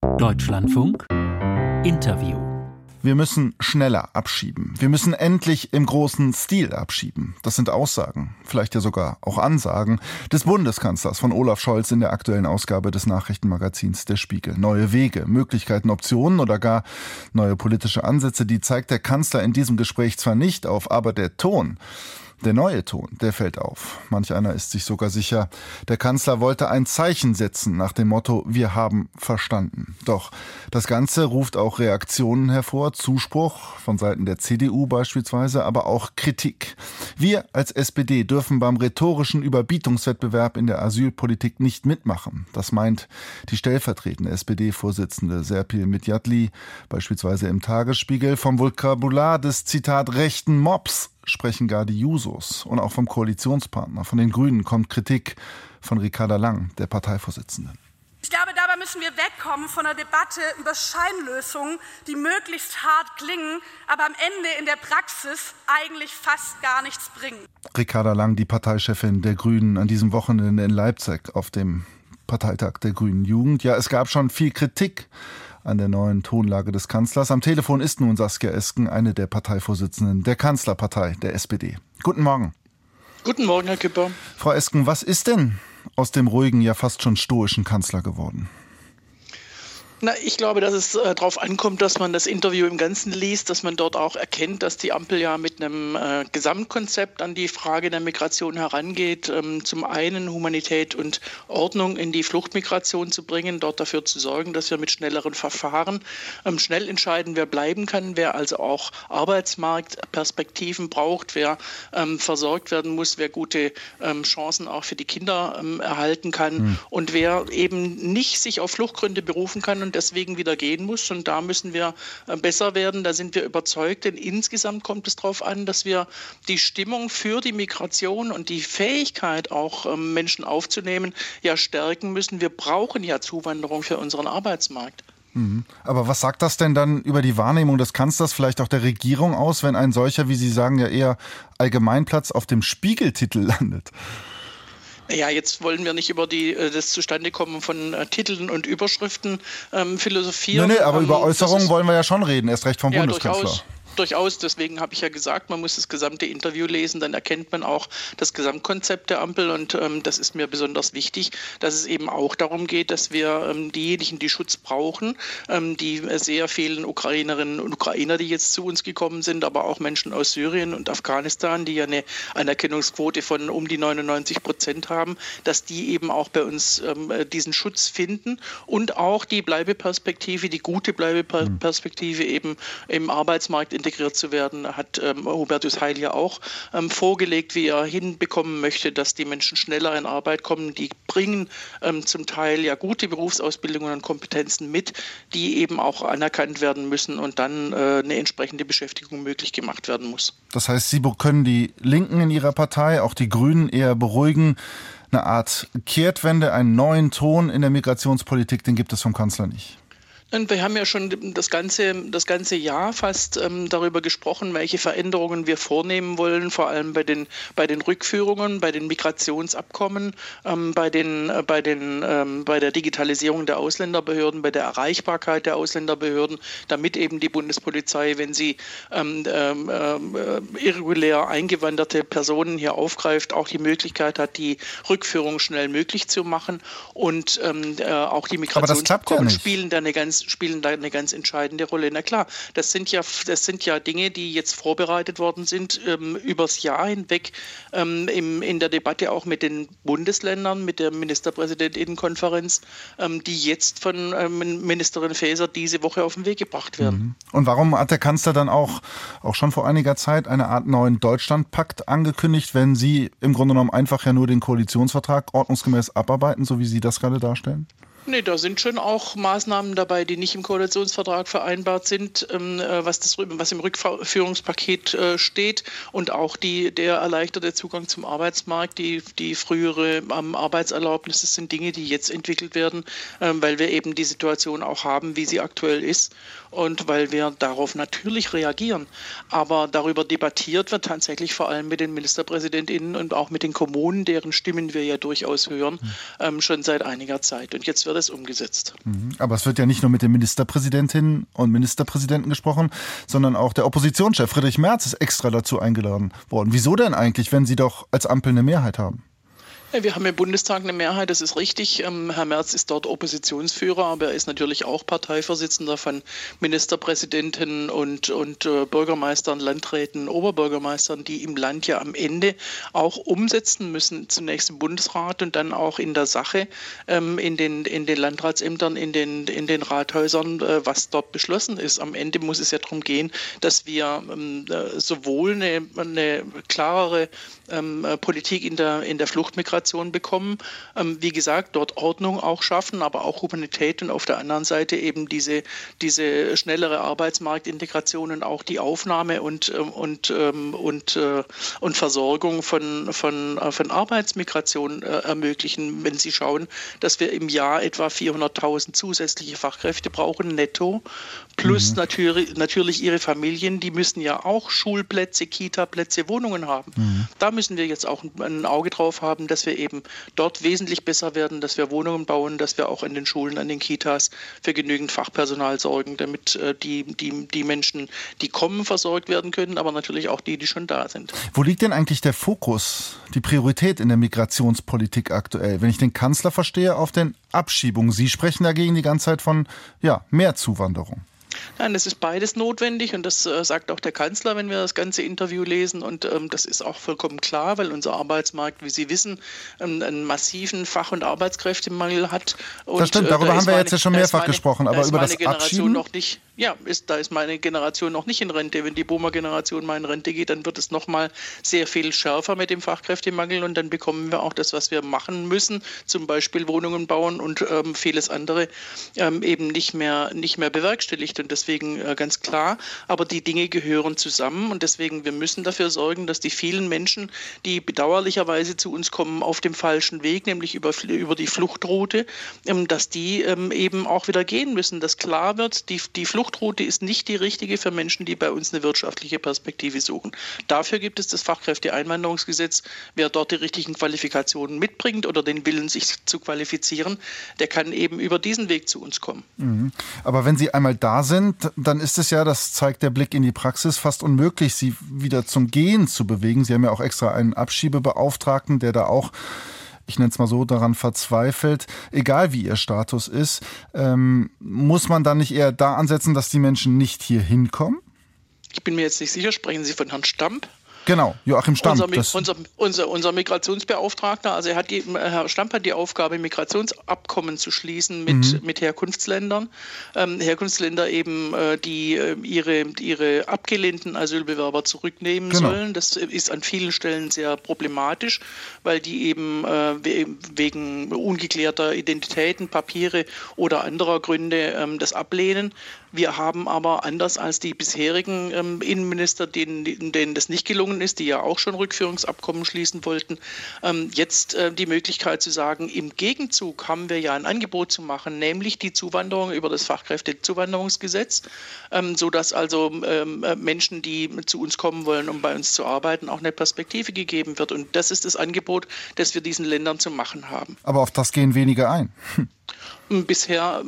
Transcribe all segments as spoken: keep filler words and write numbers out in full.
Deutschlandfunk Interview. Wir müssen schneller abschieben. Wir müssen endlich im großen Stil abschieben. Das sind Aussagen, vielleicht ja sogar auch Ansagen des Bundeskanzlers von Olaf Scholz in der aktuellen Ausgabe des Nachrichtenmagazins Der Spiegel. Neue Wege, Möglichkeiten, Optionen oder gar neue politische Ansätze, die zeigt der Kanzler in diesem Gespräch zwar nicht auf, aber der Ton, der neue Ton, der fällt auf. Manch einer ist sich sogar sicher, der Kanzler wollte ein Zeichen setzen nach dem Motto, wir haben verstanden. Doch das Ganze ruft auch Reaktionen hervor, Zuspruch von Seiten der C D U beispielsweise, aber auch Kritik. Wir als S P D dürfen beim rhetorischen Überbietungswettbewerb in der Asylpolitik nicht mitmachen. Das meint die stellvertretende S P D-Vorsitzende Serpil Midjatli, beispielsweise im Tagesspiegel. Vom Vokabular des, Zitat, rechten Mobs sprechen gar die Jusos. Und auch vom Koalitionspartner, von den Grünen, kommt Kritik von Ricarda Lang, der Parteivorsitzenden. Ich glaube, dabei müssen wir wegkommen von einer Debatte über Scheinlösungen, die möglichst hart klingen, aber am Ende in der Praxis eigentlich fast gar nichts bringen. Ricarda Lang, die Parteichefin der Grünen, an diesem Wochenende in Leipzig auf dem Parteitag der Grünen Jugend. Ja, es gab schon viel Kritik an der neuen Tonlage des Kanzlers. Am Telefon ist nun Saskia Esken, eine der Parteivorsitzenden der Kanzlerpartei, der S P D. Guten Morgen. Guten Morgen, Herr Küpper. Frau Esken, was ist denn aus dem ruhigen, ja fast schon stoischen Kanzler geworden? Na, ich glaube, dass es äh, darauf ankommt, dass man das Interview im Ganzen liest, dass man dort auch erkennt, dass die Ampel ja mit einem äh, Gesamtkonzept an die Frage der Migration herangeht. Ähm, zum einen Humanität und Ordnung in die Fluchtmigration zu bringen, dort dafür zu sorgen, dass wir mit schnelleren Verfahren ähm, schnell entscheiden, wer bleiben kann, wer also auch Arbeitsmarktperspektiven braucht, wer ähm, versorgt werden muss, wer gute ähm, Chancen auch für die Kinder ähm, erhalten kann mhm. und wer eben nicht sich auf Fluchtgründe berufen kann und deswegen wieder gehen muss. Und da müssen wir besser werden. Da sind wir überzeugt. Denn insgesamt kommt es darauf an, dass wir die Stimmung für die Migration und die Fähigkeit, auch Menschen aufzunehmen, ja stärken müssen. Wir brauchen ja Zuwanderung für unseren Arbeitsmarkt. Aber was sagt das denn dann über die Wahrnehmung des Kanzlers, vielleicht auch der Regierung aus, wenn ein solcher, wie Sie sagen, ja eher Allgemeinplatz auf dem Spiegeltitel landet? Ja, jetzt wollen wir nicht über die, das Zustandekommen von äh, Titeln und Überschriften ähm, philosophieren. Nee, nee, aber ähm, über Äußerungen wollen wir ja schon reden, erst recht vom ja, Bundeskanzler. Durchaus. Durchaus, deswegen habe ich ja gesagt, man muss das gesamte Interview lesen, dann erkennt man auch das Gesamtkonzept der Ampel und ähm, das ist mir besonders wichtig, dass es eben auch darum geht, dass wir ähm, diejenigen, die Schutz brauchen, ähm, die sehr vielen Ukrainerinnen und Ukrainer, die jetzt zu uns gekommen sind, aber auch Menschen aus Syrien und Afghanistan, die ja eine Anerkennungsquote von um die neunundneunzig Prozent haben, dass die eben auch bei uns ähm, diesen Schutz finden und auch die Bleibeperspektive, die gute Bleibeperspektive eben im Arbeitsmarkt integriert zu werden, hat ähm, Hubertus Heil ja auch ähm, vorgelegt, wie er hinbekommen möchte, dass die Menschen schneller in Arbeit kommen. Die bringen ähm, zum Teil ja gute Berufsausbildungen und Kompetenzen mit, die eben auch anerkannt werden müssen und dann äh, eine entsprechende Beschäftigung möglich gemacht werden muss. Das heißt, Sie können die Linken in Ihrer Partei, auch die Grünen, eher beruhigen. Eine Art Kehrtwende, einen neuen Ton in der Migrationspolitik, den gibt es vom Kanzler nicht. Und wir haben ja schon das ganze, das ganze Jahr fast ähm, darüber gesprochen, welche Veränderungen wir vornehmen wollen, vor allem bei den, bei den Rückführungen, bei den Migrationsabkommen, ähm, bei, den, äh, bei, den, ähm, bei der Digitalisierung der Ausländerbehörden, bei der Erreichbarkeit der Ausländerbehörden, damit eben die Bundespolizei, wenn sie ähm, äh, irregulär eingewanderte Personen hier aufgreift, auch die Möglichkeit hat, die Rückführung schnell möglich zu machen. Und ähm, äh, auch die Migrationsabkommen ja spielen da eine ganz spielen da eine ganz entscheidende Rolle. Na klar, das sind ja, das sind ja Dinge, die jetzt vorbereitet worden sind ähm, übers Jahr hinweg ähm, im, in der Debatte auch mit den Bundesländern, mit der Ministerpräsidentinnenkonferenz, ähm, die jetzt von ähm, Ministerin Faeser diese Woche auf den Weg gebracht werden. Und warum hat der Kanzler dann auch, auch schon vor einiger Zeit eine Art neuen Deutschlandpakt angekündigt, wenn Sie im Grunde genommen einfach ja nur den Koalitionsvertrag ordnungsgemäß abarbeiten, so wie Sie das gerade darstellen? Nee, da sind schon auch Maßnahmen dabei, die nicht im Koalitionsvertrag vereinbart sind, ähm, was, das, was im Rückführungspaket äh, steht und auch die, der erleichterte Zugang zum Arbeitsmarkt, die, die frühere ähm, Arbeitserlaubnis, das sind Dinge, die jetzt entwickelt werden, ähm, weil wir eben die Situation auch haben, wie sie aktuell ist und weil wir darauf natürlich reagieren. Aber darüber debattiert wird tatsächlich vor allem mit den MinisterpräsidentInnen und auch mit den Kommunen, deren Stimmen wir ja durchaus hören, ähm, schon seit einiger Zeit. Und jetzt wird wird es umgesetzt. Aber es wird ja nicht nur mit den Ministerpräsidentinnen und Ministerpräsidenten gesprochen, sondern auch der Oppositionschef Friedrich Merz ist extra dazu eingeladen worden. Wieso denn eigentlich, wenn Sie doch als Ampel eine Mehrheit haben? Ja, wir haben im Bundestag eine Mehrheit, das ist richtig. Ähm, Herr Merz ist dort Oppositionsführer, aber er ist natürlich auch Parteivorsitzender von Ministerpräsidenten und, und äh, Bürgermeistern, Landräten, Oberbürgermeistern, die im Land ja am Ende auch umsetzen müssen, zunächst im Bundesrat und dann auch in der Sache, ähm, in, den, in den Landratsämtern, in den, in den Rathäusern, äh, was dort beschlossen ist. Am Ende muss es ja darum gehen, dass wir ähm, äh, sowohl eine, eine klarere ähm, Politik in der, in der Fluchtmigration bekommen. Ähm, wie gesagt, dort Ordnung auch schaffen, aber auch Humanität und auf der anderen Seite eben diese, diese schnellere Arbeitsmarktintegration und auch die Aufnahme und, und, und, und Versorgung von, von, von Arbeitsmigration äh, ermöglichen. Wenn Sie schauen, dass wir im Jahr etwa vierhunderttausend zusätzliche Fachkräfte brauchen, netto, plus mhm. natürlich, natürlich ihre Familien, die müssen ja auch Schulplätze, Kita-Plätze, Wohnungen haben. Mhm. Da müssen wir jetzt auch ein, ein Auge drauf haben, dass wir eben dort wesentlich besser werden, dass wir Wohnungen bauen, dass wir auch an den Schulen, an den Kitas für genügend Fachpersonal sorgen, damit äh, die, die, die Menschen, die kommen, versorgt werden können, aber natürlich auch die, die schon da sind. Wo liegt denn eigentlich der Fokus, die Priorität in der Migrationspolitik aktuell? Wenn ich den Kanzler verstehe, auf den Abschiebungen. Sie sprechen dagegen die ganze Zeit von ja, mehr Zuwanderung. Nein, es ist beides notwendig und das äh, sagt auch der Kanzler, wenn wir das ganze Interview lesen und ähm, das ist auch vollkommen klar, weil unser Arbeitsmarkt, wie Sie wissen, ähm, einen massiven Fach- und Arbeitskräftemangel hat. Und, das stimmt, darüber äh, da haben wir meine, jetzt ja schon mehrfach meine, gesprochen, aber über das Abschieben? Noch nicht, ja, ist, da ist meine Generation noch nicht in Rente. Wenn die Boomer-Generation mal in Rente geht, dann wird es nochmal sehr viel schärfer mit dem Fachkräftemangel und dann bekommen wir auch das, was wir machen müssen, zum Beispiel Wohnungen bauen und ähm, vieles andere ähm, eben nicht mehr, nicht mehr bewerkstelligt. Und deswegen äh, ganz klar, aber die Dinge gehören zusammen und deswegen, wir müssen dafür sorgen, dass die vielen Menschen, die bedauerlicherweise zu uns kommen, auf dem falschen Weg, nämlich über, über die Fluchtroute, ähm, dass die ähm, eben auch wieder gehen müssen, dass klar wird, die, die Fluchtroute ist nicht die richtige für Menschen, die bei uns eine wirtschaftliche Perspektive suchen. Dafür gibt es das Fachkräfteeinwanderungsgesetz. Wer dort die richtigen Qualifikationen mitbringt oder den Willen, sich zu qualifizieren, der kann eben über diesen Weg zu uns kommen. Mhm. Aber wenn Sie einmal da sind, dann ist es ja, das zeigt der Blick in die Praxis, fast unmöglich, sie wieder zum Gehen zu bewegen. Sie haben ja auch extra einen Abschiebebeauftragten, der da auch, ich nenne es mal so, daran verzweifelt, egal wie ihr Status ist. Ähm, muss man dann nicht eher da ansetzen, dass die Menschen nicht hier hinkommen? Ich bin mir jetzt nicht sicher, sprechen Sie von Herrn Stamp? Genau, Joachim Stamp. Unser, unser, unser, unser Migrationsbeauftragter, also er hat die, Herr Stamp hat die Aufgabe, Migrationsabkommen zu schließen mit, mhm. mit Herkunftsländern. Ähm, Herkunftsländer eben, äh, die äh, ihre, ihre abgelehnten Asylbewerber zurücknehmen genau. sollen. Das ist an vielen Stellen sehr problematisch, weil die eben äh, wegen ungeklärter Identitäten, Papiere oder anderer Gründe ähm, das ablehnen. Wir haben aber anders als die bisherigen ähm, Innenminister, denen, denen das nicht gelungen ist, die ja auch schon Rückführungsabkommen schließen wollten, ähm, jetzt äh, die Möglichkeit zu sagen, im Gegenzug haben wir ja ein Angebot zu machen, nämlich die Zuwanderung über das Fachkräftezuwanderungsgesetz, ähm, sodass also ähm, Menschen, die zu uns kommen wollen, um bei uns zu arbeiten, auch eine Perspektive gegeben wird. Und das ist das Angebot, das wir diesen Ländern zu machen haben. Aber auf das gehen wenige ein. Hm. Bisher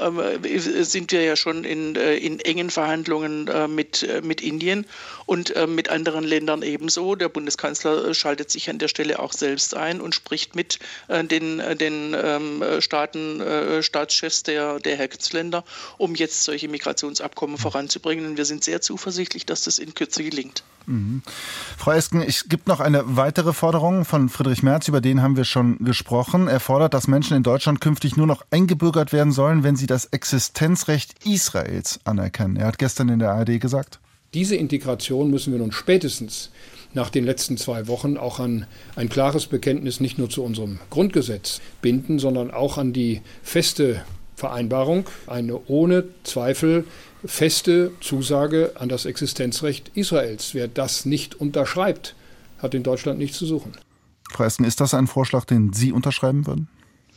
äh, sind wir ja schon in, äh, in engen Verhandlungen äh, mit, äh, mit Indien und äh, mit anderen Ländern ebenso. Der Bundeskanzler schaltet sich an der Stelle auch selbst ein und spricht mit äh, den, äh, den ähm, Staaten, äh, Staatschefs der, der Herkunftsländer, um jetzt solche Migrationsabkommen voranzubringen. Und wir sind sehr zuversichtlich, dass das in Kürze gelingt. Mhm. Frau Esken, es gibt noch eine weitere Forderung von Friedrich Merz, über den haben wir schon gesprochen. Er fordert, dass Menschen in Deutschland künftig nur noch eingebürgert werden sollen, wenn sie das Existenzrecht Israels anerkennen. Er hat gestern in der A R D gesagt. Diese Integration müssen wir nun spätestens nach den letzten zwei Wochen auch an ein klares Bekenntnis nicht nur zu unserem Grundgesetz binden, sondern auch an die feste Vereinbarung, eine ohne Zweifel feste Zusage an das Existenzrecht Israels. Wer das nicht unterschreibt, hat in Deutschland nichts zu suchen. Frau Esken, ist das ein Vorschlag, den Sie unterschreiben würden?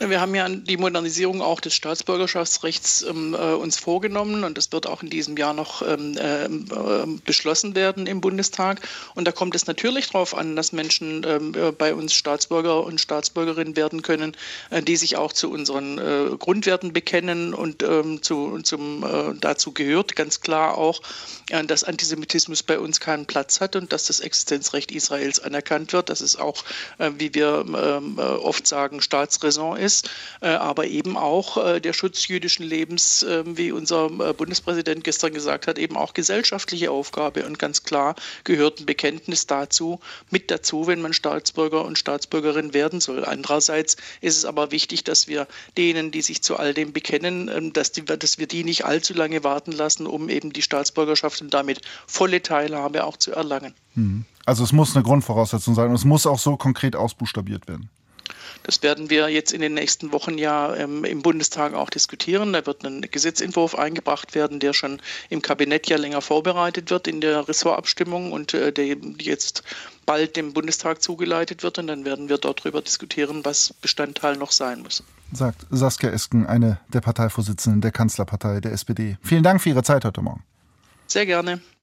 Wir haben ja die Modernisierung auch des Staatsbürgerschaftsrechts ähm, äh, uns vorgenommen und das wird auch in diesem Jahr noch ähm, äh, beschlossen werden im Bundestag. Und da kommt es natürlich darauf an, dass Menschen ähm, bei uns Staatsbürger und Staatsbürgerinnen werden können, äh, die sich auch zu unseren äh, Grundwerten bekennen und ähm, zu, zum, äh, dazu gehört ganz klar auch, äh, dass Antisemitismus bei uns keinen Platz hat und dass das Existenzrecht Israels anerkannt wird. Das ist auch, äh, wie wir äh, oft sagen, Staatsräson ist. Aber eben auch der Schutz jüdischen Lebens, wie unser Bundespräsident gestern gesagt hat, eben auch gesellschaftliche Aufgabe. Und ganz klar gehört ein Bekenntnis dazu, mit dazu, wenn man Staatsbürger und Staatsbürgerin werden soll. Andererseits ist es aber wichtig, dass wir denen, die sich zu all dem bekennen, dass, die, dass wir die nicht allzu lange warten lassen, um eben die Staatsbürgerschaft und damit volle Teilhabe auch zu erlangen. Also es muss eine Grundvoraussetzung sein und es muss auch so konkret ausbuchstabiert werden. Das werden wir jetzt in den nächsten Wochen ja ähm, im Bundestag auch diskutieren. Da wird ein Gesetzentwurf eingebracht werden, der schon im Kabinett ja länger vorbereitet wird in der Ressortabstimmung und äh, der jetzt bald dem Bundestag zugeleitet wird. Und dann werden wir dort darüber diskutieren, was Bestandteil noch sein muss. Sagt Saskia Esken, eine der Parteivorsitzenden der Kanzlerpartei der S P D. Vielen Dank für Ihre Zeit heute Morgen. Sehr gerne.